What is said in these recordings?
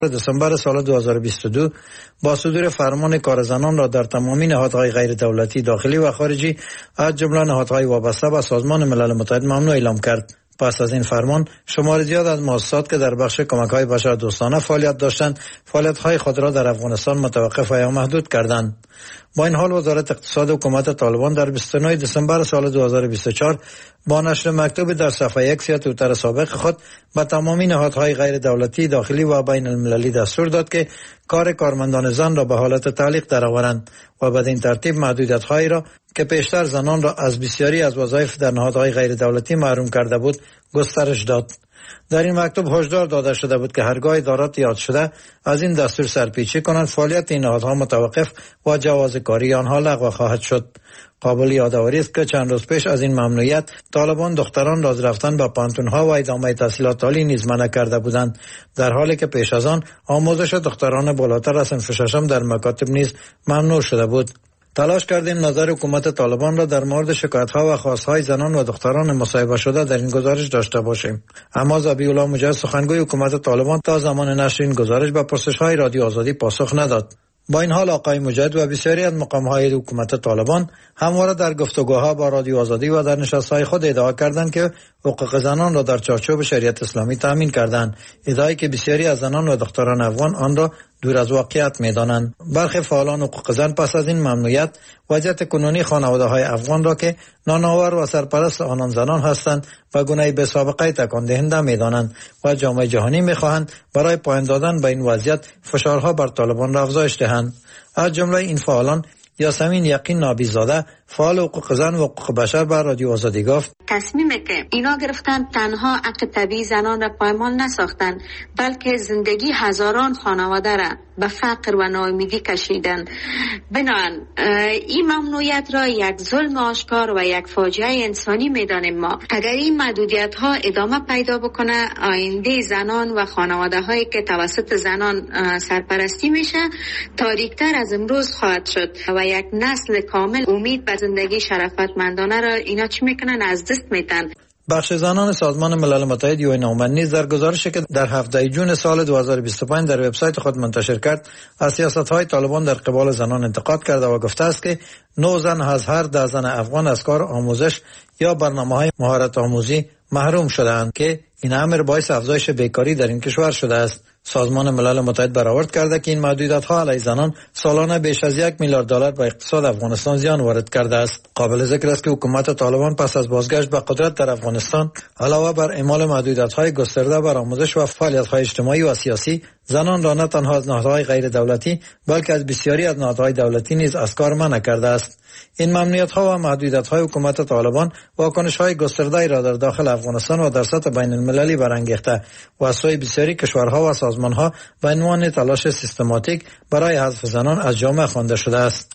دسامبر سال 2022 با صدور فرمان کار زنان را در تمامی نهادهای غیر دولتی داخلی و خارجی از جمله نهادهای وابسته به سازمان ملل متحد ممنوع اعلام کرد. پس از این فرمان شمار زیاد از مؤسسات که در بخش کمک‌های بشردوستانه فعالیت داشتند فعالیت‌های خود را در افغانستان متوقف و یا محدود کردند. با این حال وزارت اقتصاد حکومت طالبان در 29 دسامبر سال 2024 با نشر مکتوبی در صفحه 1 توییتر سابق خود به تمامی نهادهای غیر دولتی داخلی و بین المللی دستور داد که کار کارمندان زن را به حالت تعلیق درآورند و بدین ترتیب محدودیت‌هایی را که پیشتر زنان را از بسیاری از وظایف در نهادهای غیر دولتی محروم کرده بود گسترش داد. در این مکتوب هشدار داده شده بود که هرگاه ادارات یاد شده از این دستور سرپیچی کنند فعالیت این نهادها متوقف و جواز کاری آنها لغو خواهد شد. قابل یادآوری است که چند روز پیش از این ممنوعیت طالبان دختران را از رفتن به پانتون‌ها و ادامه تحصیلات عالی نیز منع کرده بودند، در حالی که پیش از آن آموزش دختران بالاتر از صنف ششم در مکاتب نیز ممنوع شده بود. تلاش کردیم نظر حکومت طالبان را در مورد شکایت‌ها و خواست‌های زنان و دختران مصاحبه شده در این گزارش داشته باشیم، اما ذبیح‌الله مجاهد سخنگوی حکومت طالبان تا زمان نشر این گزارش به پرسش‌های رادیو آزادی پاسخ نداد. با این حال آقای مجاهد و بسیاری از مقام‌های حکومت طالبان همواره در گفتگوها با رادیو آزادی و در نشست‌های خود ادعا کردند که حقوق زنان را در چارچوب شریعت اسلامی تامین کردند، ادعایی که بسیاری از زنان و دختران افغان آن را دور از واقعیت می‌دانند. برخی فعالان حقوق زن پس از این ممنوعیت وضعیت کنونی خانواده‌های افغان را که نانآور و سرپرست آنان زنان هستند و گونه به سابقه تکان دهنده می‌دانند و جامعه جهانی می‌خواهند برای پایان دادن به این وضعیت فشارها بر طالبان را افزایش دهند. از جمله این فعالان یاسمین یقین نابی‌زاده فعال حقوق زن و حقوق بشر بر رادیو آزادی گفت تصمیمی که اینا گرفتن تنها حق طبیعی زنان را پایمال نساختن، بلکه زندگی هزاران خانواده را به فقر و ناامیدی کشیدن. بنابراین این ممنوعیت را یک ظلم آشکار و یک فاجعه انسانی میدانیم ما. اگر این محدودیت ها ادامه پیدا بکنه، آینده زنان و خانواده هایی که توسط زنان سرپرستی میشه تاریکتر از امروز خواهد شد و یک نسل کامل امید به زندگی شرفتمندانه را اینا چی میکنن از دست میدن. بخش زنان سازمان ملل متحد یونامن نیز در گزارشی که در 7 جون سال 2025 در وبسایت خود منتشر کرد از سیاست‌های طالبان در قبال زنان انتقاد کرده و گفته است که 9 زن از هر 10 زن افغان از کار آموزش یا برنامه‌های مهارت آموزی محروم شده‌اند که این امر باعث افزایش بیکاری در این کشور شده است. سازمان ملل متحد برآورد کرده که این محدودیت‌ها علیه زنان سالانه بیش از $1 میلیارد به اقتصاد افغانستان زیان وارد کرده است. قابل ذکر است که حکومت طالبان پس از بازگشت به قدرت در افغانستان علاوه بر اعمال محدودیت‌های گسترده بر آموزش و فعالیت‌های اجتماعی و سیاسی، زنان را نه تنها از نهادهای غیر دولتی بلکه از بسیاری از نهادهای دولتی نیز از کار منع کرده است. این ممنوعیت‌ها و محدودیت‌های حکومت طالبان واکنش‌های گسترده‌ای را در داخل افغانستان و در سطح بین‌المللی برانگیخته و از سوی بسیاری کشورها و سازمان‌ها به عنوان تلاش سیستماتیک برای حذف زنان از جامعه خوانده شده است.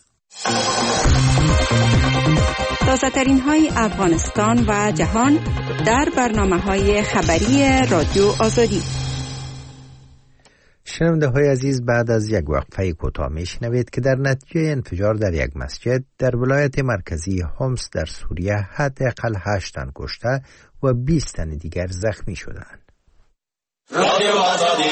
تازه‌ترین‌های افغانستان و جهان در برنامه‌های خبری رادیو آزادی. شنونده‌های عزیز، بعد از یک وقفه کوتاه میشنوید که در نتیجه انفجار در یک مسجد در ولایت مرکزی حمص در سوریه حداقل 8 تن کشته و 20 تن دیگر زخمی شدند. رادیو آزادی.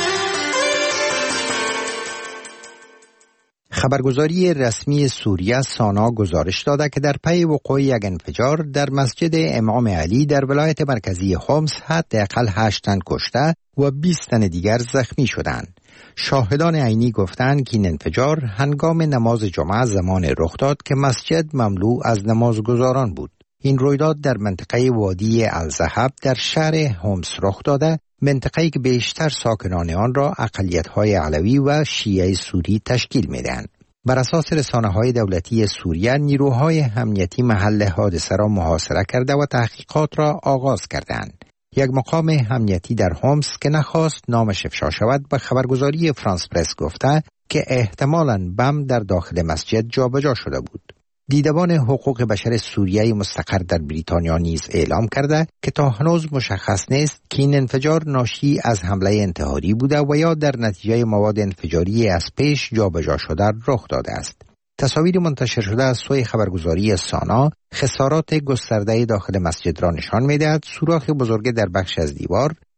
خبرگزاری رسمی سوریه سانا گزارش داده که در پی وقوع یک انفجار در مسجد امام علی در ولایت مرکزی حمص حداقل 8 تن کشته و 20 تن دیگر زخمی شدند. شاهدان عینی گفتند که این انفجار هنگام نماز جمعه زمان رخ داد که مسجد مملو از نمازگزاران بود. این رویداد در منطقه وادی الذهب در شهر حمص رخ داده، منطقه‌ای که بیشتر ساکنان آن را اقلیت‌های علوی و شیعه سوری تشکیل می‌دهند. بر اساس رسانه‌های دولتی سوریه، نیروهای امنیتی محل حادثه را محاصره کرده و تحقیقات را آغاز کردند. یک مقام امنیتی در حمص که نخواست نامش افشا شود به خبرگزاری فرانس پرس گفته که احتمالاً بم در داخل مسجد جابجا شده بود. دیدبان حقوق بشر سوریه مستقر در بریتانیا نیز اعلام کرده که تا هنوز مشخص نیست که این انفجار ناشی از حمله انتحاری بوده و یا در نتیجه مواد انفجاری از پیش جابجا شده رخ داده است. تصاویر منتشر شده از سوی خبرگزاری سانا خسارات گسترده داخل مسجد را نشان می‌دهد. سوراخ بزرگ در بخش از دیوار،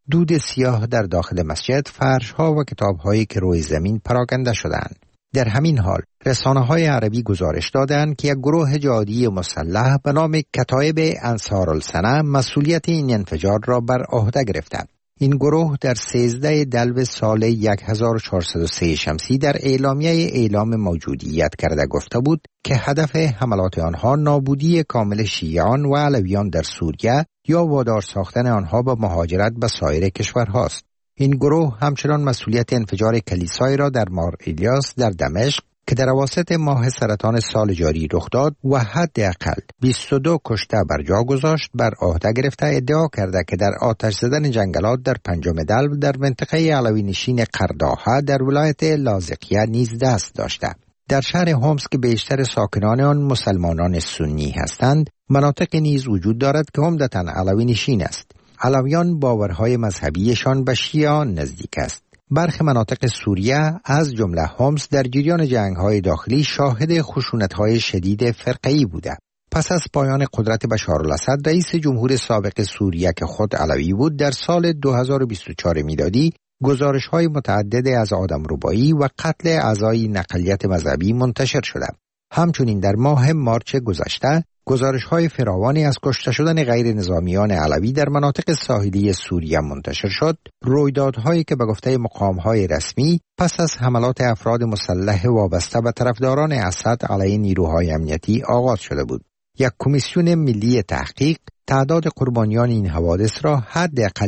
دود سیاه در داخل مسجد، فرش‌ها و کتاب‌هایی که روی زمین پراکنده شدند. در همین حال رسانه‌های عربی گزارش دادند که یک گروه جهادی مسلح به نام کتایب انصارالسنه مسئولیت این انفجار را بر عهده گرفتند. این گروه در 13 دلو سال 1403 شمسی در اعلامیه اعلام موجودیت کرده گفته بود که هدف حملات آنها نابودی کامل شیعیان و علویان در سوریه یا وادار ساختن آنها به مهاجرت به سایر کشورهاست. این گروه همچنان مسئولیت انفجار کلیسایی را در مار الیاس در دمشق که در اواسط ماه سرطان سال جاری رخ داد و حداقل 22 کشته بر جا گذاشت بر عهده گرفته ادعا کرده که در آتش زدن جنگلات در 5 دلو در منطقه علوی نشین قرداها در ولایت لاذقیه نیز دست داشته. در شهر هومس که بیشتر ساکنان آن مسلمانان سنی هستند، مناطق نیز وجود دارد که عمدتاً علوی نشین است. علویان باورهای مذهبیشان به شیعیان نزدیک است. برخی مناطق سوریه از جمله هومس در جریان جنگ‌های داخلی شاهد خشونت‌های شدید فرقه‌ای بوده. پس از پایان قدرت بشار الاسد، رئیس جمهور سابق سوریه که خود علوی بود، در سال 2024 میلادی گزارش‌های متعدد از آدمربایی و قتل اعضای اقلیت مذهبی منتشر شده. همچنین در ماه مارچ گذشته گزارش‌های فراوانی از کشته شدن غیر نظامیان علوی در مناطق ساحلی سوریه منتشر شد، رویدادهایی که به گفته مقام‌های رسمی پس از حملات افراد مسلح وابسته به طرفداران اسد علیه نیروهای امنیتی آغاز شده بود. یک کمیسیون ملی تحقیق تعداد قربانیان این حوادث را حداقل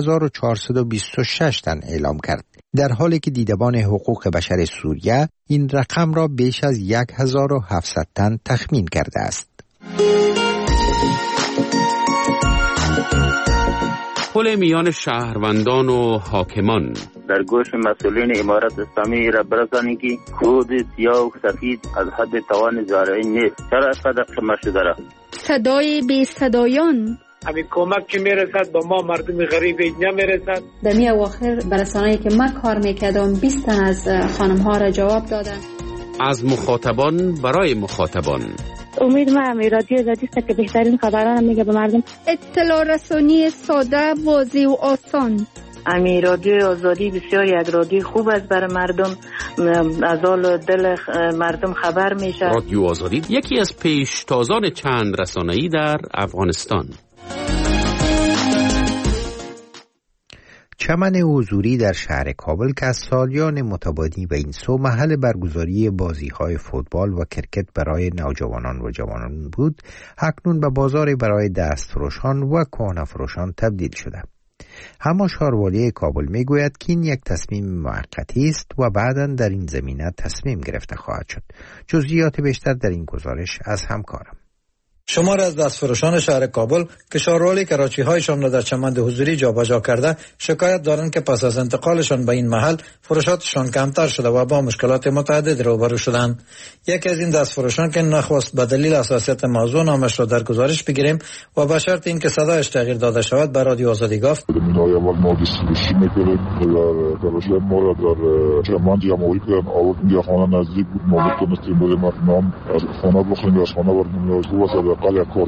1426 تن اعلام کرد، در حالی که دیدبان حقوق بشر سوریه این رقم را بیش از 1700 تن تخمین کرده است. پل میان شهروندان و حاکمان در گوش مسئولین امارت اسلامی را برسانی که خود سیاه و سفید از حد توان زارعی نیست. چرا اینقدر قیمت شده را؟ صدای بی صدایان، همین کمک که میرسد با ما مردم غریب اینجا میرسد. در می اواخر برسانه‌ای که من کار میکردم 20 تن از خانم ها را جواب دادن. از مخاطبان برای مخاطبان. امید من رادیو آزادی است که بهترین خبران میگه به مردم. اطلاع رسانی ساده، واضح و آسان. امی رادیو آزادی بسیار یک رادیو خوب است برای مردم، از حال دل مردم خبر میشه. رادیو آزادی یکی از پیشتازان چند رسانه‌ای در افغانستان. چمن حضوری در شهر کابل که از سالیان متبادی به این سو محل برگزاری بازی‌های فوتبال و کرکت برای نوجوانان و جوانان بود، اکنون به بازار برای دستفروشان و کهنه‌فروشان تبدیل شده. اما شهروالی کابل میگوید که این یک تصمیم موقتی است و بعداً در این زمینه تصمیم گرفته خواهد شد. جزئیات بیشتر در این گزارش از همکارم. شمار از دستفروشان شهر کابل که شهروالی کراچی‌هایشان را در چمن حضوری جابجا کرده شکایت دارند که پس از انتقالشان به این محل فروشاتشان کمتر شده و با مشکلات متعدد روبرو شدند. یکی از این دستفروشان که نخواست به دلیل حساسیت موضوع نامش را در گزارش بگیریم و به شرط اینکه صدایش تغییر داده شود به رادیو آزادی گفت: ما دیستریبیوشن می‌کنیم در کراچی، ما را در چمن جمع‌آوری کردن، آوردن یا خانه نزدیک بود، ما می‌تونستیم بریم نام از خانه بخوریم، از خانه بردیم.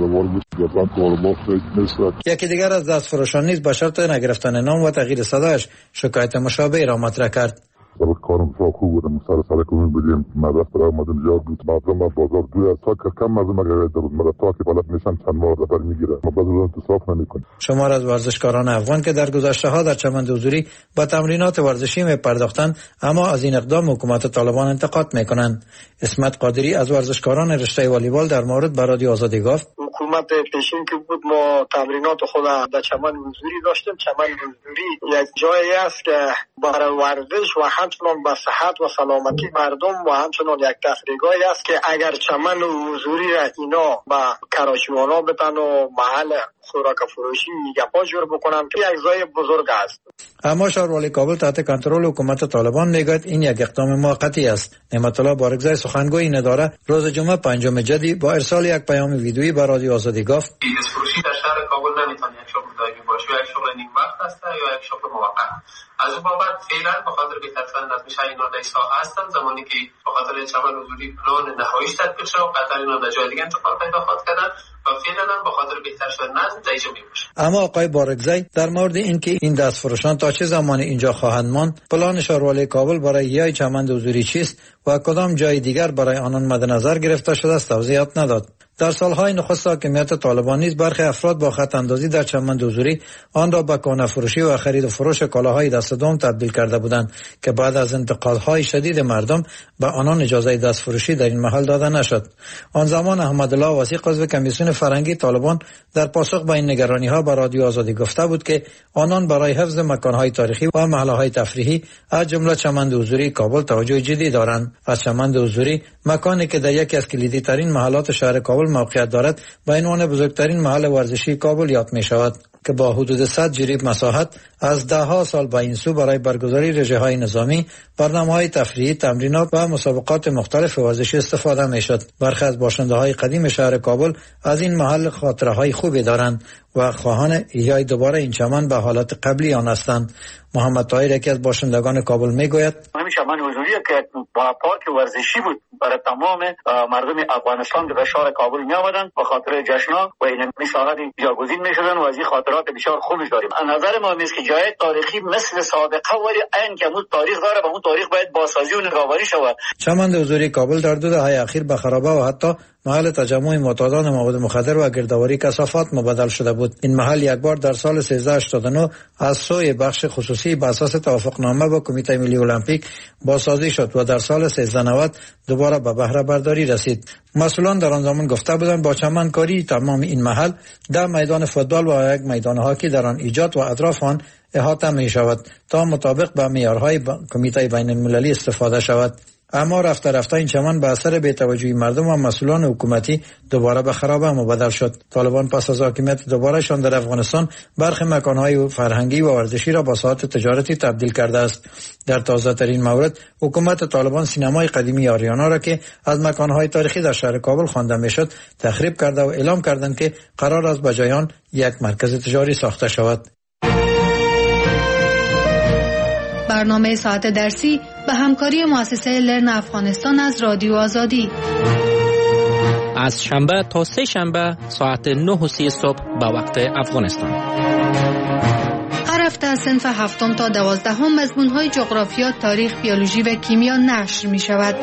یکی دیگر از دستفروشان نیز به شرط نگرفتن نام و تغییر صدایش شکایت مشابه را مطرح کرد. کارم بسیار خوب بودم، سر کنیم بدیم مدرس برای آمدن زیاد بود، مردم بازار دوی تا که کم مردم اگر در مدرس تا که بلد میشن چند ماه رفر میگیره، ما بعضی روز انتصاف نمیکنیم. شمار از ورزشکاران افغان که در گذشته ها در چمن حضوری با تمرینات ورزشی میپرداختند، اما از این اقدام حکومت طالبان انتقاد میکنند. اسمت قادری از ورزشکاران رشته والیبال در مورد به رادیو آزادی گفت: حکومت پیشین که بود ما تمرینات خود در چمن حضوری داشتیم. چمن حضوری یک جایی است که برای ورزش و همچنان به صحت و سلامتی مردم و همچنان یک تفریحگاهی است که اگر چمن حضوری را اینا به کراچیوانا بتن و محل خوراک فروشی گپا جور بکنن که یک جای بزرگ است. اما شهروالی کابل تحت کنترل حکومت طالبان میگوید این یک اقدام موقتی است. نعمت الله بارگزای سخنگوی این اداره روز جمعه 5 جدی با ارسال یک پیام ویدیویی به رادیو آزادی گفت: فروشی در شهر کابل نمیتونه یک شغل دائمی باشه، یا یک شغل نیم وقت است یا یک شغل موقت. از اون بابت فعلا به خاطر بی‌ترفند از میشه اینا در ساحه هستن، زمانی که به خاطر چمن حضوری پلان نهاییش تطبیق شد و قطر اینا در جای دیگه انتقال پیدا خواهد کردن و فعلا هم به خاطر بهتر شدن نظم در اینجا میباشه. اما آقای بارگزی در مورد اینکه این دستفروشان تا چه زمان اینجا خواهند ماند، پلان شاروالای کابل برای احیای چمن حضوری چیست و کدام جای دیگر برای آنان مد نظر گرفته شده است توضیحات نداد. در سالهای نخست حاکمیت طالبان نیز برخی افراد با خط اندازی در چمن حضوری آن را به کهنه فروشی و خرید و فروش کالاهای دست دوم تبدیل کرده بودند که بعد از انتقادهای شدید مردم به آنان اجازه دست فروشی در این محل داده نشد. آن زمان احمدالله وثیق عضو کمیسیون فرهنگی طالبان در پاسخ به این نگرانی‌ها به رادیو آزادی گفته بود که آنان برای حفظ مکان‌های تاریخی و محل‌های تفریحی از جمله چمن حضوری کابل توجه جدی دارند. از چمن حضوری، مکانی که در یکی از کلیدی ترین محلات شهر کابل موقعیت دارد، به عنوان بزرگترین محل ورزشی کابل یاد می شود که با حدود 100 جریب مساحت از دهها سال به این سو برای برگزاری رژه‌های نظامی، برنامه‌های تفریحی، تمرینات و مسابقات مختلف ورزشی استفاده می‌شد. برخی از باشنده‌های قدیم شهر کابل از این محل خاطره‌های خوبی دارند و خواهان احیای دوباره این چمن به حالت قبلی آن هستند. محمد طاهر، یکی از باشندگان کابل، میگوید همین چمن حضوری که با پارک ورزشی بود برای تمام مردم افغانستان که به شهر کابل می آمدند به خاطر جشن‌ها و این ساعت جاگزین می‌شدند و از این خاطرات بسیار خوبی داریم. از نظر ما است که جای تاریخی مثل سابقه ولی عین که اون تاریخ داره و اون تاریخ باید بازسازی و نگهداری شود. چمن حضوری کابل در 2 دهه اخیر به خرابه و حتی محل تجمع معتادان مواد مخدر و گردآوری کثافات مبدل شده بود. این محل یک بار در سال 1389 از سوی بخش خصوصی به اساس توافقنامه با کمیته ملی المپیک بازسازی شد و در سال 1390 دوباره به بهره برداری رسید. مسئولان در آن زمان گفته بودند با چمنکاری تمام این محل 10 میدان فوتبال و 1 میدان هاکی در آن ایجاد و اطراف آن احاطه می شود تا مطابق با معیارهای کمیته بین المللی استفاده شود. اما رفته رفته این چمن به اثر بی‌توجهی مردم و مسئولان حکومتی دوباره به خرابه مبدل شد. طالبان پس از حاکمیت دوبارهشان در افغانستان برخی مکانهای فرهنگی و ورزشی را با ساحات تجارتی تبدیل کرده است. در تازه ترین مورد، حکومت طالبان سینمای قدیمی آریانا را که از مکانهای تاریخی در شهر کابل خوانده میشد تخریب کرده و اعلام کردند که قرار است به جای آن یک مرکز تجاری ساخته شود. برنامه ساعت درسی به همکاری مؤسسه لرن افغانستان از رادیو آزادی از شنبه تا 3 شنبه ساعت 9:30 صبح به وقت افغانستان. هر هفته از صنف 7 تا 12 مضمون‌های جغرافیا، تاریخ، بیولوژی و کیمیا نشر می شود.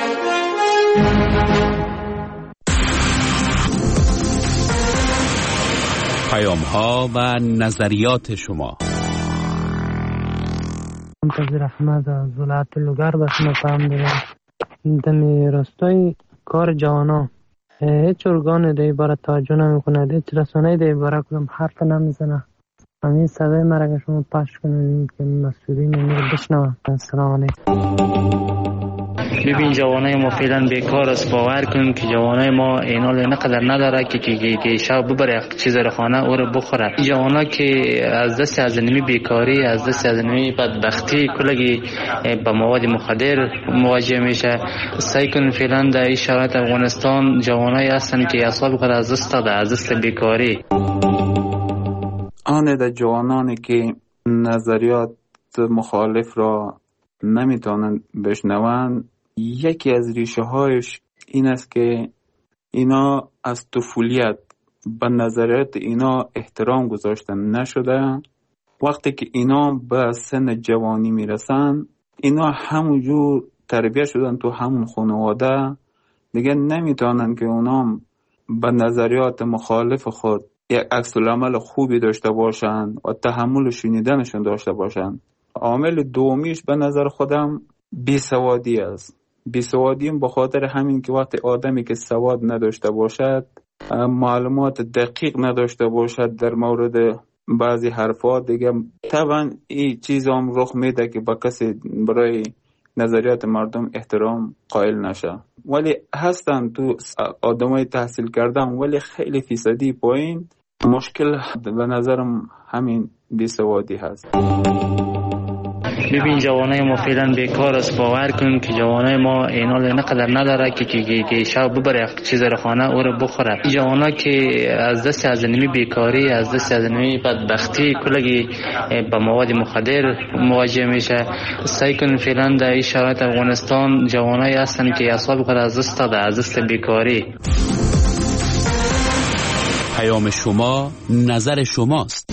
پیام‌ها و نظریات شما. منتظر احمد از ولایت لوگر بسم فهم دارم. دمی راستای کار جوانا هیچ ارگان دی برای توجه نمیکنه، هیچ رسانه دی برای کدام حرف نمیزنه. همین صدای مرا که شما پخش کنید که مسئولین رو بشنوه. السلام علیکم. ببین جوانای ما فعلا بیکار است. باور کن که جوانای ما اینال نقدر نداره که شب ببره چیز رو خانه او رو بخوره. جوانا که از دست از نمی بیکاری، از دست از نمی بدبختی کلگی با مواد مخدر مواجه میشه. سعی کن فعلا در این شرایط افغانستان جوانای هستن که اعصاب خود از دست داده، از دست بیکاری. آن در جوانانی که نظریات مخالف را نمیتونن بشنون، یکی از ریشه هایش این است که اینا از طفولیت به نظریات اینا احترام گذاشتن نشده. وقتی که اینا به سن جوانی میرسن، اینا همونجور تربیت شدن تو همون خانواده، دیگه نمیتونن که اونا به نظریات مخالف خود یک عکس العمل خوبی داشته باشن و تحمل شنیدنشون داشته باشن. عامل دومیش به نظر خودم بیسوادی است. بیسوادیم به خاطر همین که وقتی آدمی که سواد نداشته باشد، معلومات دقیق نداشته باشد در مورد بعضی حرفات، دیگه طبعا این چیز هم رخ میده که با کسی برای نظریات مردم احترام قائل نشه. ولی هستن تو آدمای تحصیل کردن ولی خیلی فیصدی پایین. مشکل به نظرم همین بیسوادی هست. ببین جوانای ما فعلا بیکار است. باور کن که جوانای ما اینال نقدر نداره که شب ببره چیز رو خانه او رو بخوره. جوانا که از دست از نمی بیکاری، از دست از نمی بدبختی کلگی با مواد مخدر مواجه میشه. سعی کن فعلا در این شرایط افغانستان جوانای هستن که اعصاب خود از دست داده، از دست بیکاری. پیام شما نظر شماست.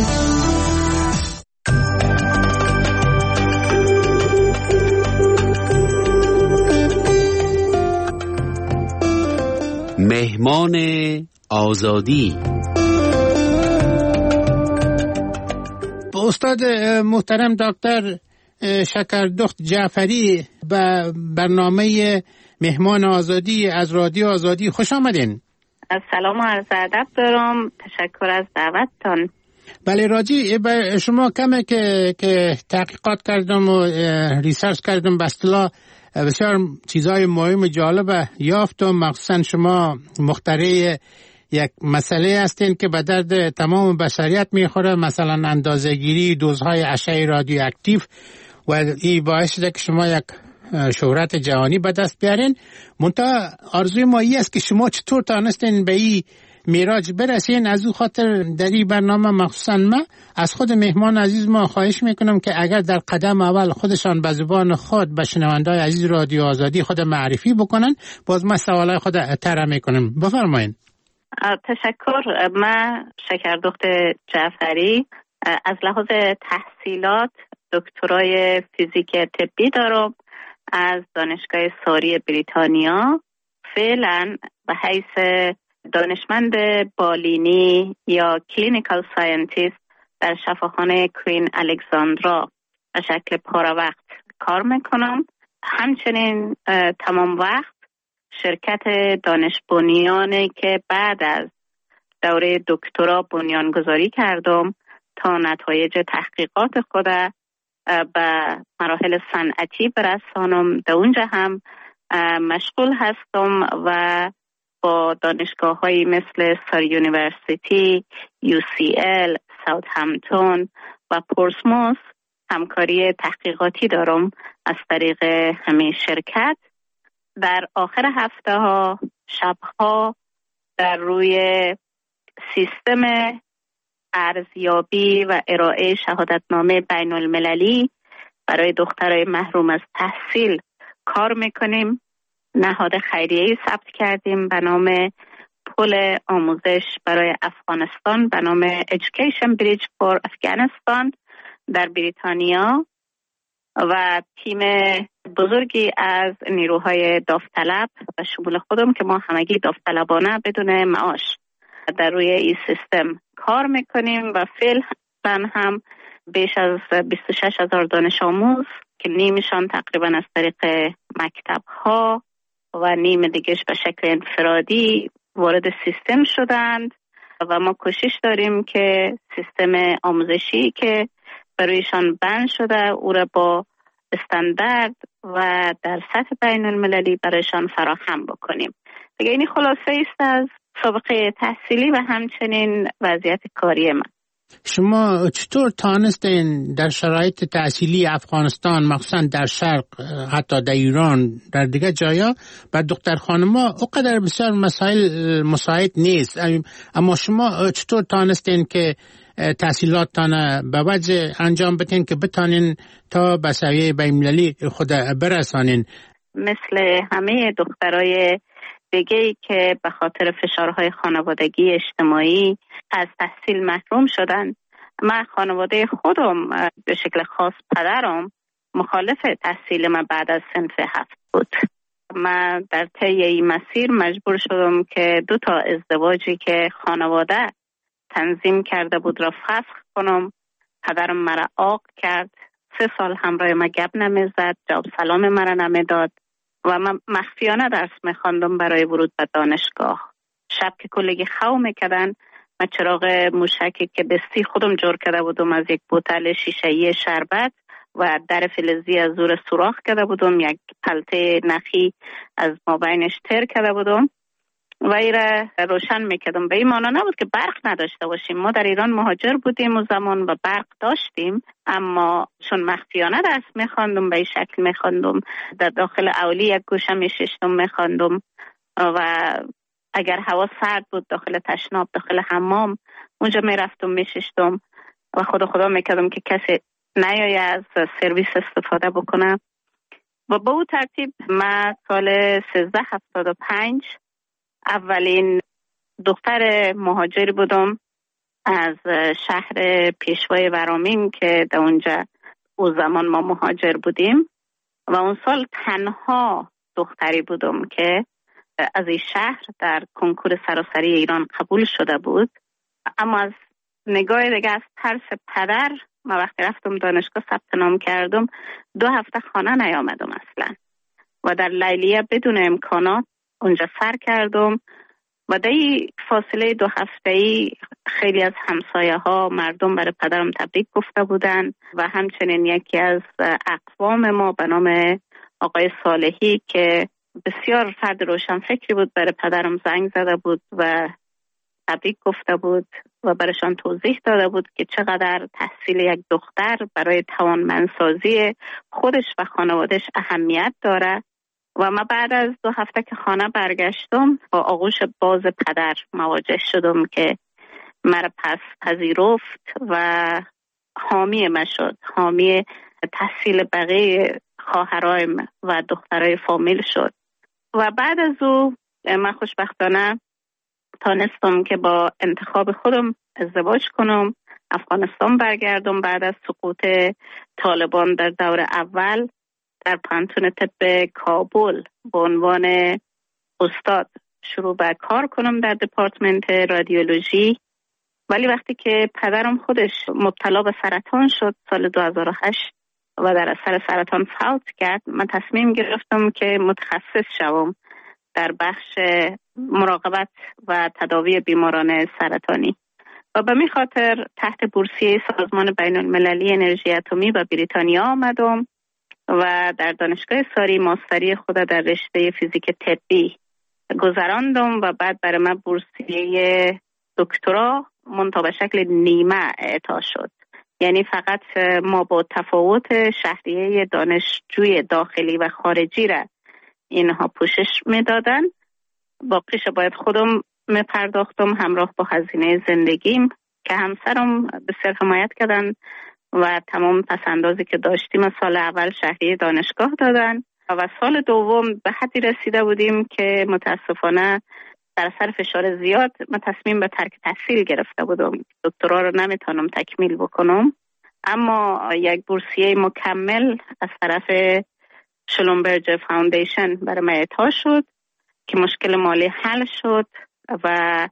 مهمان آزادی. استاد محترم دکتر شکردخت جعفری به برنامه مهمان آزادی از رادیو آزادی خوش آمدین. سلام و عرض ادب دارم. تشکر از دعوتتان. بله، راجی به شما کمه که تحقیقات کردم و ریسرچ کردم، به اصطلاح بسیار چیزهای مهم جالب یافتم. مخصوصا شما مخترع یک مسئله هستین که به درد تمام بشریت میخوره، مثلا اندازه‌گیری دوزهای اشعه رادیواکتیو، و این باعث شده که شما یک شهرت جهانی به دست بیارین. منتها آرزوی ما این است که شما چطور تانستین به این میراج برسین. از او خاطر در این برنامه مخصوصا من از خود مهمان عزیز ما خواهش میکنم که اگر در قدم اول خودشان به زبان خود به شنونده‌های عزیز رادیو آزادی خود معرفی بکنن، باز ما سوالای خود طرح میکنم. بفرمایید. تشکر. من شکردخت جعفری از لحاظ تحصیلات دکترای فیزیک طبی دارم از دانشگاه ساری بریتانیا. فعلا به حیث دانشمند بالینی یا کلینیکال ساینتیست در شفاخانه کوین الکساندرا به شکل پاره وقت کار میکنم. همچنین تمام وقت شرکت دانش بنیانی که بعد از دوره دکترا بنیانگذاری کردم تا نتایج تحقیقات خود به مراحل صنعتی برسانم، در اونجا هم مشغول هستم و با دانشگاه‌هایی مثل ساری یونیورسیتی، UCL، ساوثهمپتون و پورسموث همکاری تحقیقاتی دارم از طریق همین شرکت. در آخر هفته ها، شبها در روی سیستم ارزیابی و ارائه شهادتنامه بین المللی برای دخترای محروم از تحصیل کار میکنیم. نهاد خیریه‌ای ثبت کردیم به نام پل آموزش برای افغانستان به نام Education Bridge for Afghanistan در بریتانیا و تیم بزرگی از نیروهای داوطلب و شمول خودم که ما همگی داوطلبانه بدون معاش در روی این سیستم کار میکنیم و فعلا هم بیش از 26,000 دانش آموز که نیمشان تقریبا از طریق مکتب ها و نیم دیگهش به شکل انفرادی وارد سیستم شدند و ما کوشش داریم که سیستم آموزشی که برایشان بند شده او را با استاندارد و در سطح بین المللی برایشان فراهم بکنیم. دیگه این خلاصه است از سابقه تحصیلی و همچنین وضعیت کاری من. شما چطور تانستین در شرایط تحصیلی افغانستان، مخصوصا در شرق، حتی در ایران، در دیگه جایا، بر دختر خانما اونقدر بسیار مسائل مساعد نیست، اما شما چطور تانستین که تحصیلاتتان به وجه انجام بدین که بتانین تا به سویه بین‌المللی خود برسانین؟ مثل همه دخترای دیگه‌ای که به خاطر فشارهای خانوادگی اجتماعی از تحصیل محروم شدن، من خانواده خودم به شکل خاص پدرم مخالف تحصیل من بعد از صنف 7 بود. من در طی این مسیر مجبور شدم که 2 ازدواجی که خانواده تنظیم کرده بود را فسخ کنم. پدرم مرا عاق کرد، 3 سال همراه من گپ نمیزد، جواب سلام مرا نمیداد و من مخفیانه درس میخواندم برای ورود به دانشگاه. شب که کلگی خو میکردن، من چراغ موشکی که دستی خودم جور کرده بودم از یک بوتل شیشه‌ای شربت و در فلزی از زور سوراخ کرده بودم، یک پلته نخی از مابینش تر کرده بودم و ایره روشن میکردم. به این معنا نبود که برق نداشته باشیم. ما در ایران مهاجر بودیم و زمان و برق داشتیم، اما چون مخفیانه درس میخواندم به این شکل میخواندم، در داخل اولی یک گوشه میشستم میخواندم و اگر هوا سرد بود داخل تشناب، داخل حمام اونجا میرفتم میشستم و خدا میکردم که کسی نیایه از سرویس استفاده بکنه. و با اون ترتیب من سال 1375 اولین دختر مهاجر بودم از شهر پیشوای ورامین که در اونجا او زمان ما مهاجر بودیم و اون سال تنها دختری بودم که از این شهر در کنکور سراسری ایران قبول شده بود. اما از نگاه دیگه از ترس پدر ما وقتی رفتم دانشگاه ثبت نام کردم 2 هفته خانه نیامدم اصلا و در لیلیه بدون امکانات اونجا سر کردم و در این فاصله 2 هفته‌ای خیلی از همسایه ها مردم برای پدرم تبریک گفته بودن و همچنین یکی از اقوام ما به نام آقای صالحی که بسیار فرد روشن فکری بود برای پدرم زنگ زده بود و تبریک گفته بود و برایشان توضیح داده بود که چقدر تحصیل یک دختر برای توانمندسازی خودش و خانوادش اهمیت داره. و من بعد از 2 هفته که خانه برگشتم با آغوش باز پدر مواجه شدم که مرا پس پذیرفت و حامی من شد، حامی تحصیل بقیه خواهرایم و دخترای فامیل شد. و بعد از او من خوشبختانه تانستم که با انتخاب خودم ازدواج کنم، افغانستان برگردم. بعد از سقوط طالبان در دور اول در پانتون طب کابل به عنوان استاد شروع به کار کنم در دپارتمنت رادیولوژی. ولی وقتی که پدرم خودش مبتلا به سرطان شد سال 2008 و در اثر سرطان فوت کرد، من تصمیم گرفتم که متخصص شوم در بخش مراقبت و تداوی بیماران سرطانی و به می خاطر تحت بورسیه سازمان بین المللی انرژی اتمی به بریتانیا آمدم و در دانشگاه ساری ماستری خود در رشته فیزیک طبی گذراندم و بعد برای من بورسیه دکترا منتها به شکل نیمه اعطا شد. یعنی فقط ما با تفاوت شهریه دانشجوی داخلی و خارجی را اینها پوشش میدادن، باقیش باید خودم میپرداختم همراه با هزینه زندگیم که همسرم بسیار حمایت کردن و تمام پسندازی که داشتیم سال اول شهریه دانشگاه دادن و سال دوم به حدی رسیده بودیم که متاسفانه در اثر فشار زیاد من تصمیم به ترک تحصیل گرفته بودم. دکترا رو نمیتونم تکمیل بکنم، اما یک بورسیه مکمل از طرف شلومبرج فاوندیشن برای من اعطا شد که مشکل مالی حل شد و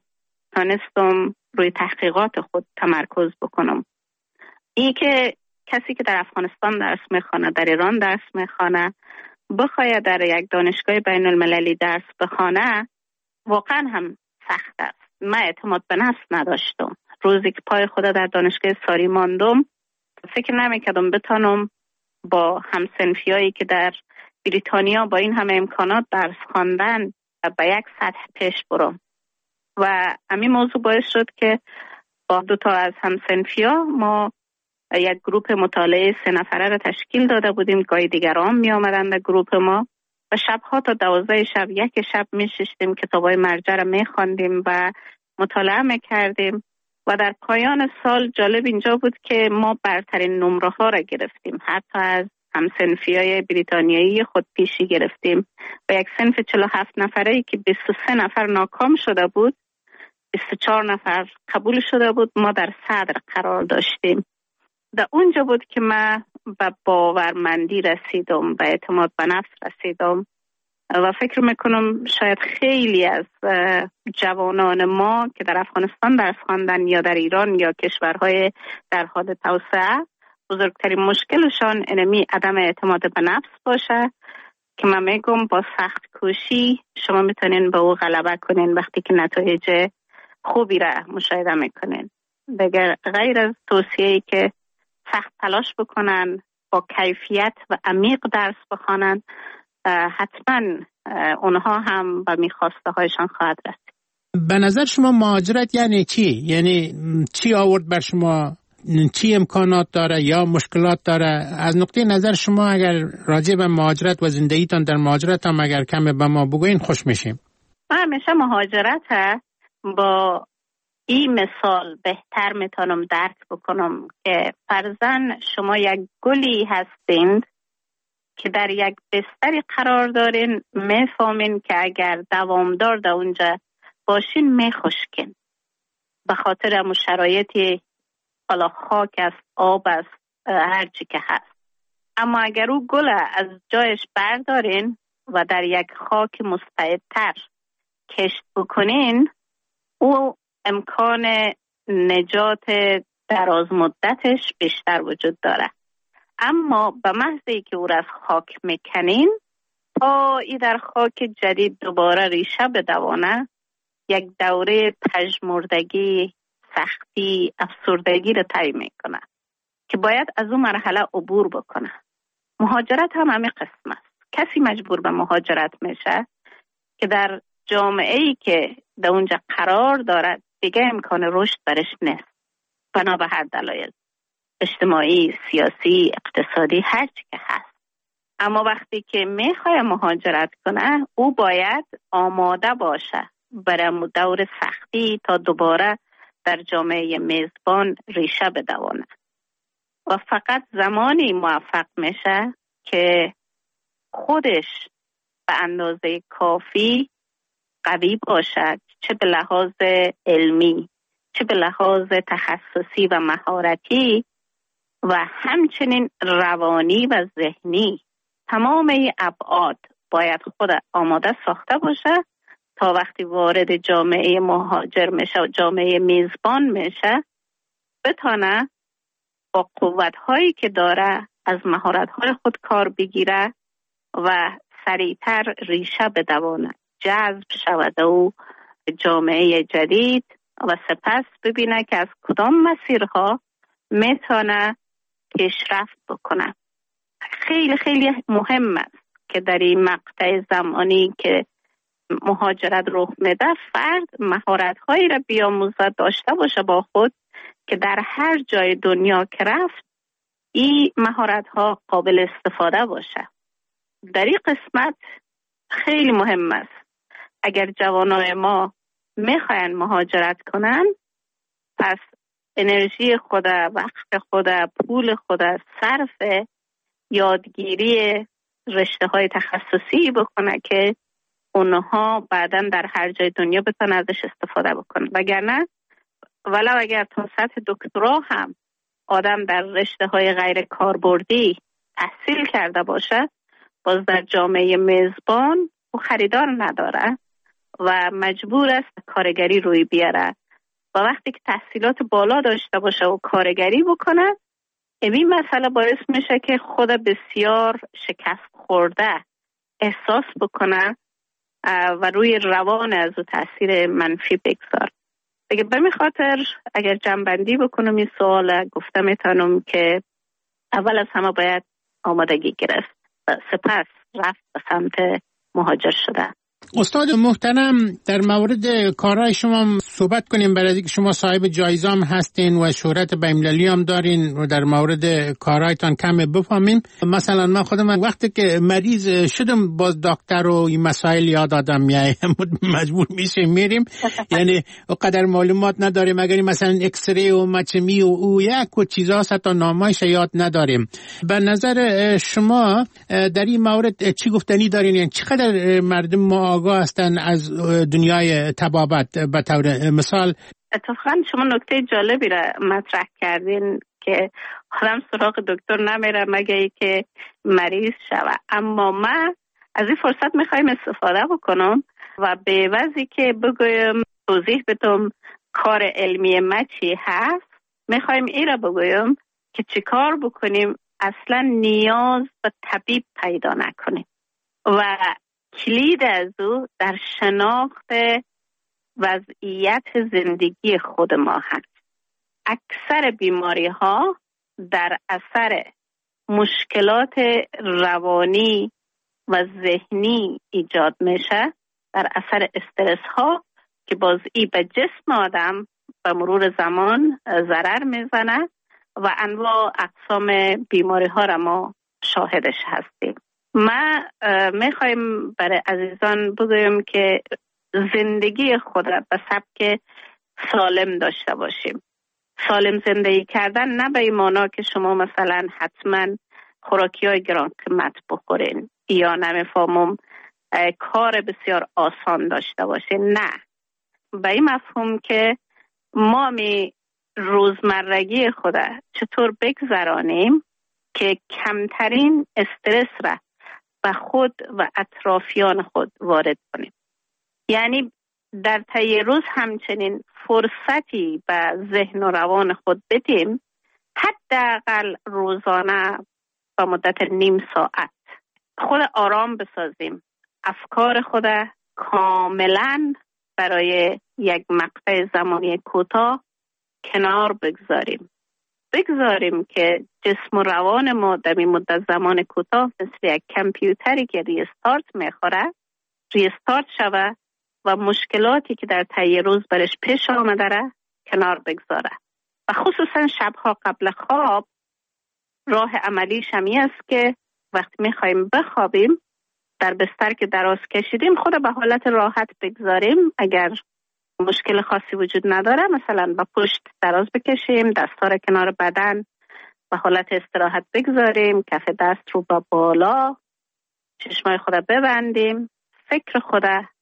تانستم روی تحقیقات خود تمرکز بکنم. این که کسی که در افغانستان درس میخوانه، در ایران درس میخوانه، بخواید در یک دانشگاه بین المللی درس بخوانه واقعا هم سخت است. من اعتماد به نفس نداشتم. روزی که پای خود در دانشگاه ساری ماندم فکر نمیکردم بتانم با همسنفیایی که در بریتانیا با این همه امکانات درس خواندن به یک سطح پیش برم و همین موضوع باعث شد که با 2 تا از همسنفیا ما یک گروه مطالعه 3 نفره را تشکیل داده بودیم. گاهی دیگران می آمدن در گروه ما و شبها تا 12 شب یک شب می شستیم کتابای مرجع را می خواندیم و مطالعه می کردیم و در پایان سال جالب اینجا بود که ما برترین نمره ها را گرفتیم. حتی از همسنفیای بریتانیایی خود پیشی گرفتیم و یک صنف 47 نفره که 23 نفر ناکام شده بود 24 نفر قبول شده بود، ما در صدر قرار داشتیم. در اونجا بود که من به باورمندی رسیدم، به اعتماد به نفس رسیدم و فکر میکنم شاید خیلی از جوانان ما که در افغانستان درس خواندن یا در ایران یا کشورهای در حال توسعه بزرگترین مشکلشان اینمی عدم اعتماد به نفس باشه که من میگم با سخت کوشی شما میتونین به او غلبه کنین وقتی که نتایج خوبی را مشاهده میکنین. دیگر غیر از توصیه‌ای که سخت تلاش بکنن، با کیفیت و عمیق درس بخوانن، حتما اونها هم به میخواسته هایشان خواهد رسید. به نظر شما مهاجرت یعنی چی؟ یعنی چی آورد بر شما؟ چی امکانات داره یا مشکلات داره؟ از نقطه نظر شما اگر راجع به مهاجرت و زندگیتان در مهاجرت هم اگر کمی به ما بگوین خوش میشیم. من همیشه مهاجرت با این مثال بهتر میتونم درک بکنم که فرضاً شما یک گلی هستید که در یک بستری قرار دارین، میفهمین که اگر دوامدار در اونجا باشین میخشکین به خاطر همون شرایطی، حالا خاک است، آب است، هر چی که هست. اما اگر او گل از جایش بردارین و در یک خاک مستعدتر کشت بکنین، او امکان نجات دراز مدتش بیشتر وجود داره. اما به محضی که او را از خاک میکنین تا ای در خاک جدید دوباره ریشه بدوانه، یک دوره پژمردگی، سختی، افسردگی را طی میکنه که باید از اون مرحله عبور بکنه. مهاجرت هم همین قسم است. کسی مجبور به مهاجرت میشه که در جامعه‌ای که در اونجا قرار دارد دیگه امکان رشد برش نیست، بنا به هر دلایل اجتماعی، سیاسی، اقتصادی، هر چی که هست. اما وقتی که میخواد مهاجرت کنه، او باید آماده باشه برای دور سختی تا دوباره در جامعه میزبان ریشه بدوانه. و فقط زمانی موفق میشه که خودش به اندازه کافی قوی باشد، چه به لحاظ علمی، چه به لحاظ تخصصی و مهارتی و همچنین روانی و ذهنی. تمام ابعاد باید خود آماده ساخته باشه تا وقتی وارد جامعه مهاجر میشه و جامعه میزبان میشه بتونه با قوت‌هایی که داره از مهارت‌های خود کار بگیره و سریعتر ریشه بدوانه، جذب شود و جامعه جدید و سپس ببینه که از کدام مسیرها میتونه پیشرفت بکنه. خیلی خیلی مهم است که در این مقطع زمانی که مهاجرت رخ میده فرد مهارت‌هایی را بیاموزد، داشته باشه با خود که در هر جای دنیا که رفت این مهارت‌ها قابل استفاده باشه. در این قسمت خیلی مهم است. اگر جوانای ما میخواین مهاجرت کنن، پس انرژی خود، وقت خود، پول خود صرف یادگیری رشته‌های تخصصی بکنه که اونها بعداً در هر جای دنیا بتونن ازش استفاده بکنن. وگرنه ولو اگر تا سطح دکترا هم آدم در رشته‌های غیر کاربردی تحصیل کرده باشه، باز در جامعه میزبان او خریدار نداره و مجبور است کارگری روی بیاره و وقتی که تحصیلات بالا داشته باشه و کارگری بکنه، این مسئله باعث میشه که خود بسیار شکست خورده احساس بکنه و روی روان از او تاثیر منفی بگذار. دیگه به می خاطر اگر جمع‌بندی بکنم این سوال، گفته میتونم که اول از همه باید آمادگی گرفت و سپس رفت به سمت مهاجر شده. استاد محترم، در مورد کارهای شما صحبت کنیم، برای اینکه شما صاحب جایزه هم هستین و شهرت بین‌المللی هم دارین و در مورد کارهایتان کم بفهمیم. مثلا من خودم وقتی که مریض شدم باز دکتر و این مسائل یاد آدم میاد، مجبور میشیم میریم، یعنی اونقدر معلومات نداریم. اگر مثلا ایکس ری و مچمی و او یک و چیزا تا نامایش یاد نداریم. به نظر شما در این مورد چی گفتنی دارین؟ یعنی چقدر مردم ما آگاه هستن از دنیای طبابت؟ به طور مثال اتفاقا شما نکته جالبی را مطرح کردین که آدم سراغ دکتر نمیره مگه ای که مریض شوه. اما من از این فرصت میخوایم استفاده بکنم و به وضعی که بگویم توضیح بدم کار علمی ما چی هست، میخوایم این را بگویم که چی کار بکنیم اصلا نیاز به طبیب پیدا نکنیم و کلید از او در شناخت وضعیت زندگی خود ما هست. اکثر بیماری ها در اثر مشکلات روانی و ذهنی ایجاد میشه، در اثر استرس ها که باز ای به جسم آدم به مرور زمان ضرر میزنه و انواع اقسام بیماری ها را ما شاهدش هستیم. ما میخوایم برای عزیزان بگویم که زندگی خود را به سبک سالم داشته باشیم. سالم زندگی کردن نه به این معنا که شما مثلا حتما خوراکی های گران قیمت بخورین یا نمیفهمم کار بسیار آسان داشته باشین. نه، به این مفهوم که ما روزمرگی خود چطور بگذرانیم که کمترین استرس را به خود و اطرافیان خود وارد کنیم. یعنی در طی روز همچنین فرصتی به ذهن و روان خود بدیم، حداقل روزانه با مدت نیم ساعت خود آرام بسازیم، افکار خود کاملا برای یک مقطع زمانی کوتاه کنار بگذاریم که جسم و روان ما در این مدت زمان کوتاه مثل یک کامپیوتری که ریستارت میخوره ریستارت شوه و مشکلاتی که در طی روز برش پیش آمده را کنار بگذاره. و خصوصا شبها قبل خواب راه عملیش همی است که وقتی میخوایم بخوابیم در بستر که دراز کشیدیم خود به حالت راحت بگذاریم. اگر مشکل خاصی وجود نداره مثلا با پشت دراز بکشیم، دستا را کنار بدن به حالت استراحت بگذاریم، کف دست رو با بالا، چشمای خود ببندیم، فکر خود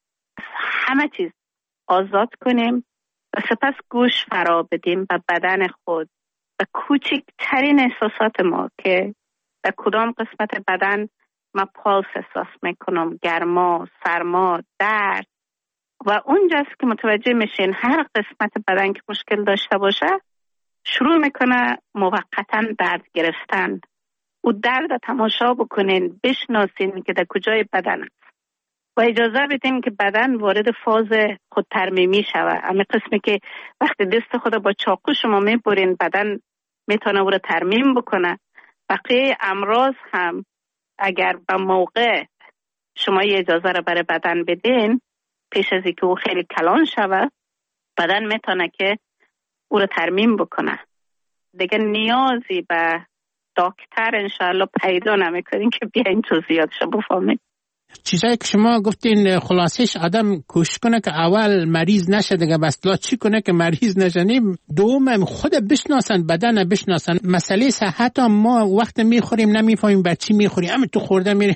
همه چیز آزاد کنیم و سپس گوش فرا بدیم به بدن خود و کوچکترین احساسات ما که در کدام قسمت بدن ما پالس احساس میکنم، گرما، سرما، درد، و اونجاست که متوجه میشین هر قسمت بدن که مشکل داشته باشه شروع میکنه موقتا درد گرفتن. او درد تماشا بکنین، بشناسین که در کجای بدن است و اجازه بدین که بدن وارد فاز خود ترمیمی شوه. اما قسمی که وقتی دست خود با چاقو شما میبرین بدن میتونه او را ترمیم بکنه. بقیه امراض هم اگر به موقع شما اجازه را برای بدن بدین پیش از اینکه او خیلی کلان شوه بدن میتونه که او را ترمیم بکنه. دیگه نیازی به دکتر انشاءالله پیدا نمیکنین که بیاین توضیحاتشو بفهمین. چیزایی که شما گفتین خلاصش آدم کوشش کنه که اول مریض نشه دیگه، بس لا چی کنه که مریض نشنیم. دوم خود بشناسن، بدن بشناسن. مسئله صحت ما وقت میخوریم نمیفهمیم بر چی میخوریم، اما تو خورده میریم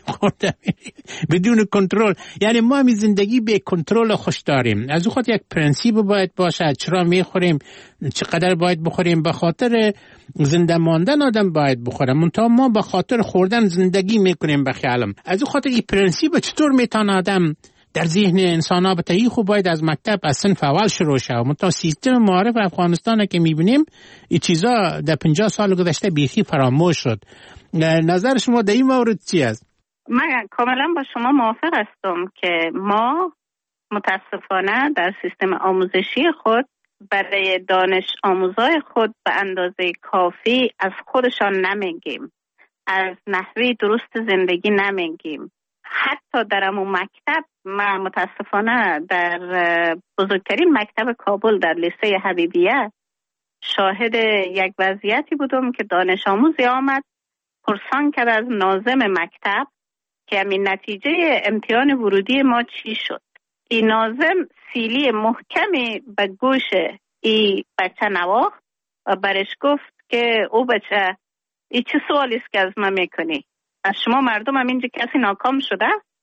بدون کنترل. یعنی ما می زندگی به کنترل خوش داریم. از خود یک پرنسیپ باید باشه چرا میخوریم، چقدر باید بخوریم. به خاطر زنده ماندن آدم باید بخوره، منتها ما به خاطر خوردن زندگی میکنیم به خیالم. از خاطر این پرنسیپ چطور میتونه آدم در ذهن انسان ها بتایی خوب باید از مکتب از صنف اول شروع شه. منتها سیستم معارف افغانستان که میبینیم این چیزا در 50 سال گذشته بیخی فراموش شد. نظر شما در این مورد چی است؟ من کاملا با شما موافق هستم که ما متاسفانه در سیستم آموزشی خود برای دانش آموزای خود به اندازه کافی از خودشان نمیگیم، از نحوه درست زندگی نمیگیم. حتی در امون مکتب من متاسفانه در بزرگترین مکتب کابل در لیسه حبیبیه شاهد یک وضعیتی بودم که دانش آموزی آمد پرسان کرد از ناظم مکتب که همین نتیجه امتحان ورودی ما چی شد. این ناظم سیلی محکمی به گوش ای بچه نواخت و برش گفت که او بچه ای چه سوالی است که از من میکنی؟ از شما مردم هم اینجا کسی ناکام شده؟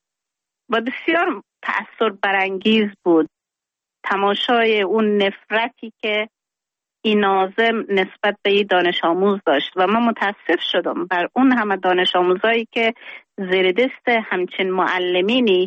و بسیار تأثیر برانگیز بود تماشای اون نفرتی که این ناظم نسبت به این دانش آموز داشت و من متاسف شدم بر اون همه دانش آموزایی که زیر دست همچین معلمینی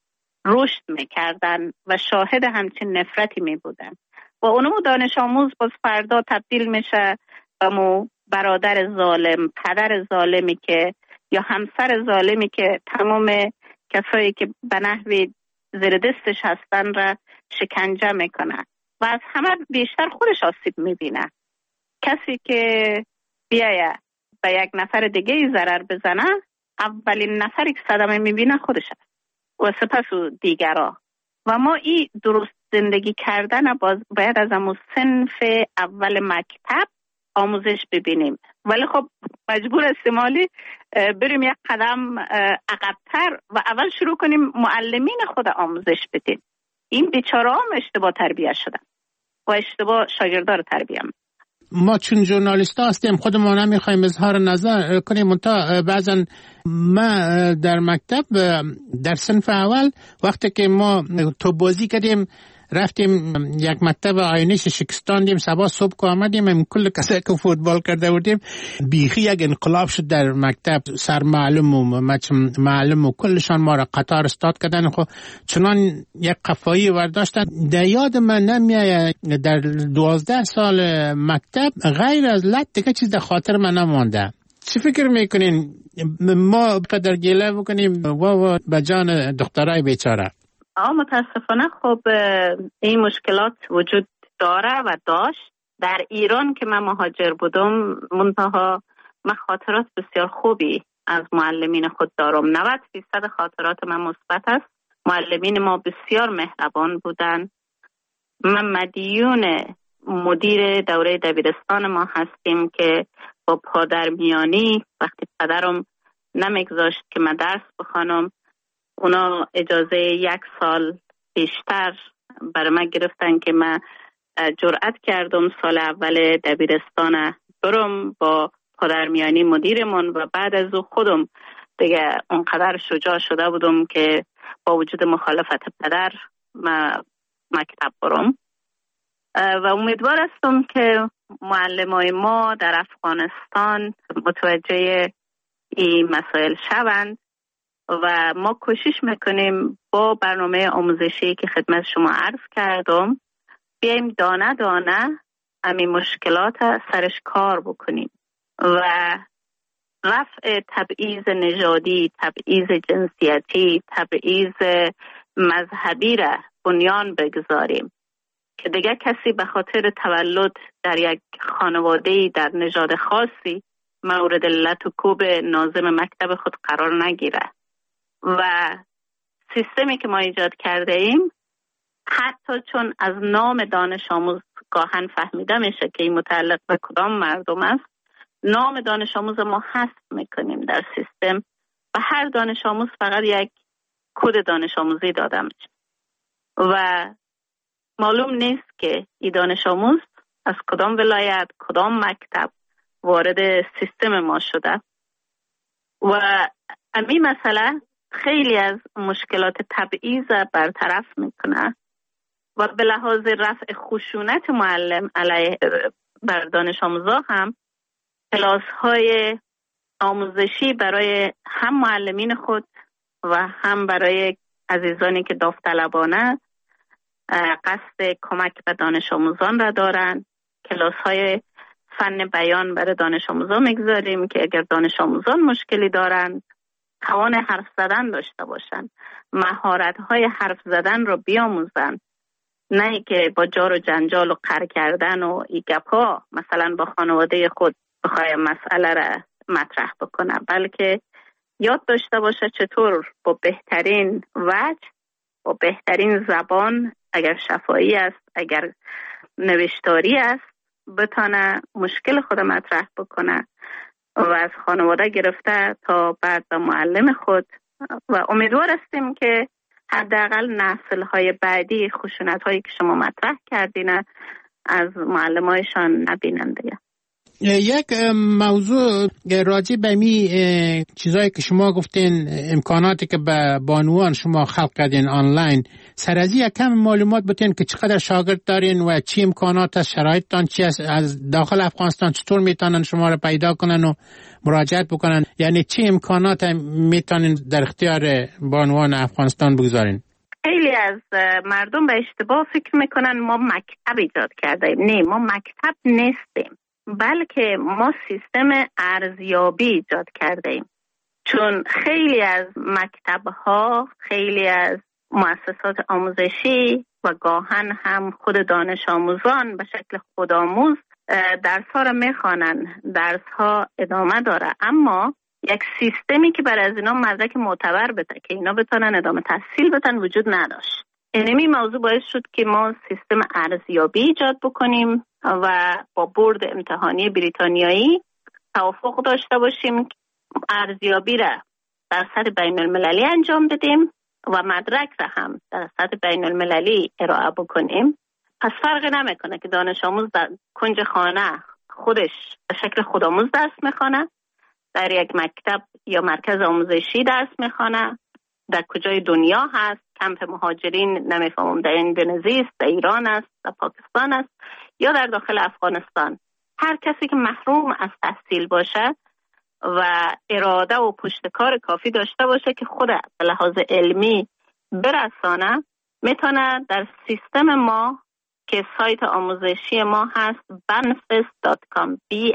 رشد میکردن و شاهد همچین نفرتی میبودن و اونمو دانش آموز باز فردا تبدیل میشه به مو برادر ظالم، پدر ظالمی که یا همسر ظالمی که تمام کسایی که به نحوی زیر دستش هستن را شکنجه میکنه و از همه بیشتر خودش آسیب میبینه. کسی که بیایه به یک نفر دیگه ضرر بزنه اولین نفری که صدمه میبینه خودش هست و سپس دیگرها. و ما این درست زندگی کردن باید از همون صنف اول مکتب آموزش ببینیم، ولی خب مجبور استعمالی بریم یک قدم عقب‌تر و اول شروع کنیم معلمین خود آموزش بدیم. این بیچاره هم اشتباه تربیت شدن و اشتباه شاگردا رو تربیت. ما چون ژورنالیست هستیم خودمون نمیخوایم اظهار نظر کنیم، منتها بعضا ما در مکتب در صنف اول وقتی که ما تو بازی کردیم رفتیم یک مکتب آینش شکستاندیم، صبح صبح که آمدیم کل کسایی که فوتبال کرده بودیم بیخی یک انقلاب شد در مکتب، سر معلم و معلم و کلشان ما را قطار استاد کردن. خب چنان یک قفایی ورداشتن. در یاد من نمیاد در 12 سال مکتب غیر از لط دیگه چیز در خاطر من نمانده. چی فکر میکنین ما قدر گله بکنیم و به جان دخترای بیچاره؟ متاسفانه خب این مشکلات وجود داره و داشت. در ایران که من مهاجر بودم منتها من خاطرات بسیار خوبی از معلمین خود دارم. 90% خاطرات من مثبت است. معلمین ما بسیار مهربان بودن. من مدیون مدیر دوره دبیرستان ما هستیم که با پادرمیانی وقتی پدرم نمیگذاشت که من درس بخوانم، اونا اجازه 1 سال بیشتر برای من گرفتن که من جرأت کردم سال اول دبیرستان برم با پادرمیانی مدیرمون و بعد از او خودم دیگه اونقدر شجاع شده بودم که با وجود مخالفت پدر مکتب برم و امیدوار هستم که معلمای ما در افغانستان متوجه این مسائل شوند و ما کوشش میکنیم با برنامه آموزشی که خدمت شما عرض کردم بیایم دانه دانه همین مشکلات سرش کار بکنیم و رفع تبعیض نژادی، تبعیض جنسیتی، تبعیض مذهبی را بنیان بگذاریم که دیگه کسی به خاطر تولد در یک خانواده در نژاد خاصی مورد لط و کوب ناظم مکتب خود قرار نگیره. و سیستمی که ما ایجاد کرده ایم حتی چون از نام دانش آموز گاهن فهمیده میشه که این متعلق به کدام مردم است، نام دانش آموز ما حذف میکنیم در سیستم و هر دانش آموز فقط یک کد دانش آموزی داده میشه و معلوم نیست که این دانش آموز از کدام ولایت، کدام مکتب وارد سیستم ما شده و همین مسئله خیلی از مشکلات تبعیض برطرف میکنه و به لحاظ رفع خشونت معلم علیه بر دانش آموزا هم کلاس های آموزشی برای هم معلمین خود و هم برای عزیزانی که داوطلبانه قصد کمک به دانش آموزان را دارند. کلاس های فن بیان برای دانش آموزان میگذاریم که اگر دانش آموزان مشکلی دارند توان حرف زدن داشته باشند، مهارت های حرف زدن رو بیاموزند، نه که با جار و جنجال و قهر کردن و این گپا مثلا با خانواده خود بخوای مسئله را مطرح بکنه، بلکه یاد داشته باشه چطور با بهترین وجه، با بهترین زبان، اگر شفاهی است، اگر نوشتاری است، بتانه مشکل خود مطرح بکنه و از خانواده گرفته تا بعد به معلم خود و امیدوار هستیم که حداقل نسل‌های بعدی خشونت‌هایی که شما مطرح کردین از معلم‌هایشان نبینند دیگه. یک موضوع راجع به می چیزایی که شما گفتین، امکاناتی که به بانوان شما خلق کردین آنلاین، سر از این کم معلومات بتین که چقدر شاگرد دارین و چی امکانات است، شرایطتان چی است، از داخل افغانستان چطور میتونن شما را پیدا کنن و مراجعت بکنن، یعنی چی امکانات میتونین در اختیار بانوان افغانستان بگذارین؟ خیلی از مردم به اشتباه فکر میکنن ما مکتب ایجاد کردیم. نه، ما مکتب نیستیم، بلکه ما سیستم ارزیابی ایجاد کرده ایم. چون خیلی از مکتب‌ها، خیلی از مؤسسات آموزشی و گاهن هم خود دانش آموزان به شکل خودآموز درس‌ها را می‌خوانند، درس‌ها ادامه داره، اما یک سیستمی که برای از اینا مدرک معتبر بده که اینا بتونن ادامه تحصیل بدن وجود نداشت. این موضوع باعث شد که ما سیستم ارزیابی ایجاد بکنیم و با بورد امتحانی بریتانیایی توافق داشته باشیم که ارزیابی را در سطح بین المللی انجام بدیم و مدرک را هم در سطح بین المللی ارائه بکنیم. پس فرقی نمیکنه که دانش آموز در کنج خانه خودش به شکل خودآموز درس میخونه، در یک مکتب یا مرکز آموزشی درس میخونه، در کجای دنیا هست، کمپ مهاجرین نمیفهمم در اندونزی است، در ایران است، در پاکستان است یا در داخل افغانستان. هر کسی که محروم از تحصیل باشه و اراده و پشتکار کافی داشته باشه که خود به لحاظ علمی برسانه، میتونه در سیستم ما که سایت آموزشی ما هست banfes.com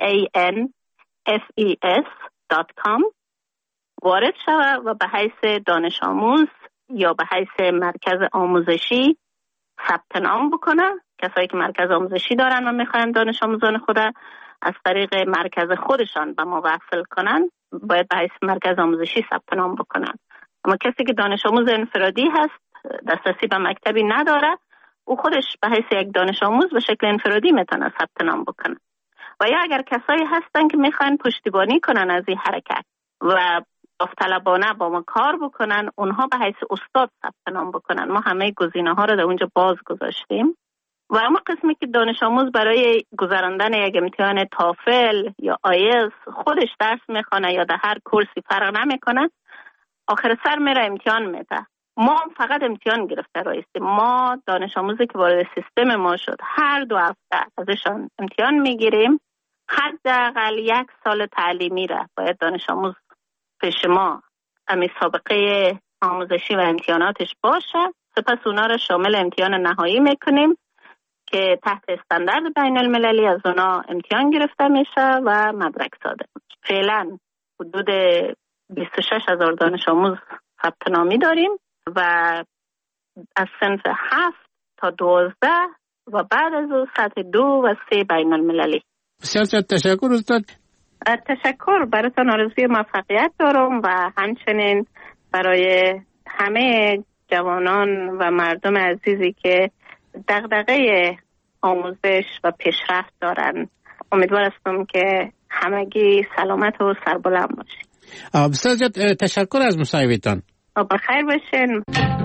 banfes.com وارد شود و به حیث دانش آموز یا به حیث مرکز آموزشی ثبت نام بکنه. کسایی که مرکز آموزشی دارن و میخواین دانش آموزان خود از طریق مرکز خودشان به ما وصل کنن، باید به حیث مرکز آموزشی ثبت نام بکنن. اما کسی که دانش آموز انفرادی هست، دسترسی به مکتبی نداره، او خودش به حیث یک دانش آموز به شکل انفرادی میتونه ثبت نام بکنه. و یا اگر کسایی هستن که میخواین پشتیبانی کنن از این حرکت و داوطلبانه با ما کار بکنن، اونها به حیث استاد ثبت نام بکنن. ما همه گزینه‌ها رو در اونجا باز گذاشتیم. و اما قسمی که دانش آموز برای گذراندن یک امتحان تافل یا آیلتس خودش درس میخونه یا در هر کورسی فرق نمیکنه، آخر سر میره امتحان میده. ما فقط امتحان گرفته رایستیم. ما دانش آموزی که وارد سیستم ما شد هر 2 هفته ازشان امتحان میگیریم. حداقل 1 سال تعلیمی را باید دانش آموز پیش ما امی سابقه آموزشی و امتحاناتش باشه. سپس اونا را شامل امتحان نهایی میکنیم که تحت استاندارد بین المللی از اونا امتحان گرفته میشه و مدرک صادر میشه. فعلا حدود 26,000 دانش آموز ثبت نامی داریم و از صنف 7 تا 12 و بعد از او سطح 2 و 3 بین المللی. بسیار تشکر استاد. تشکر، براتون آرزوی موفقیت دارم و همچنین برای همه جوانان و مردم عزیزی که دغدغه آموزش و پیشرفت دارن. امیدوار هستم که همگی سلامت و سربلند باشید. بسیار تشکر از مصاحبهتان. بخیر باشین.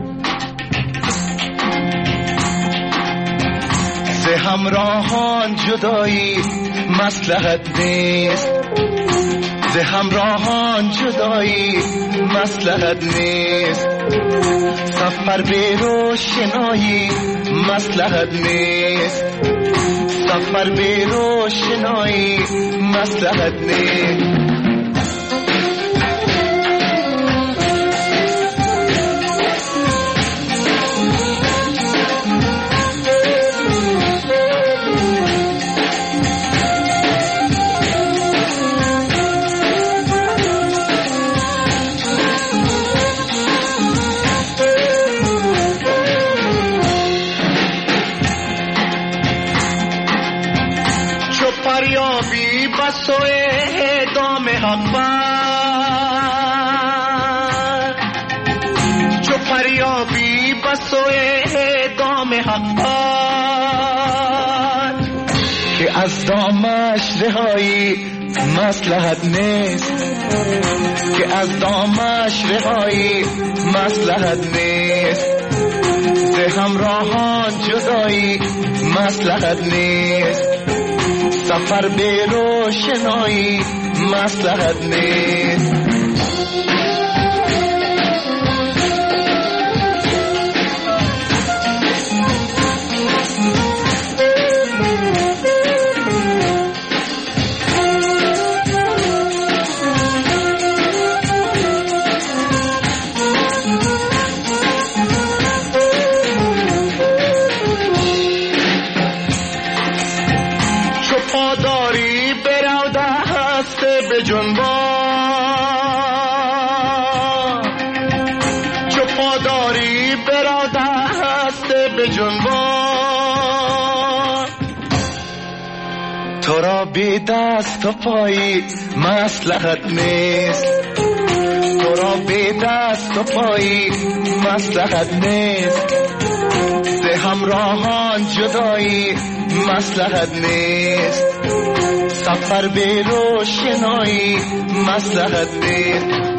ز همراهان جدایی مصلحت نیست، ز همراهان جدایی مصلحت نیست، سفر به روشنایی مصلحت نیست، سفر به روشنایی مصلحت نیست. فریابی بسوی دام حق بر، چو فریابی بسوی دام حق بر، که از دامش رهایی مصلحت نیست، که از دامش رهایی مصلحت نیست، ز همراهان جدایی مصلحت نیست، سفر به روشنایی مصلحت نیست. چو پاداری براده هست به جنبان، تو را بی دست و پایی مصلحت نیست، تو را بی دست و پایی مصلحت نیست، ز همراهان جدایی مصلحت نیست، سفر به روشنایی مصلحت نیست.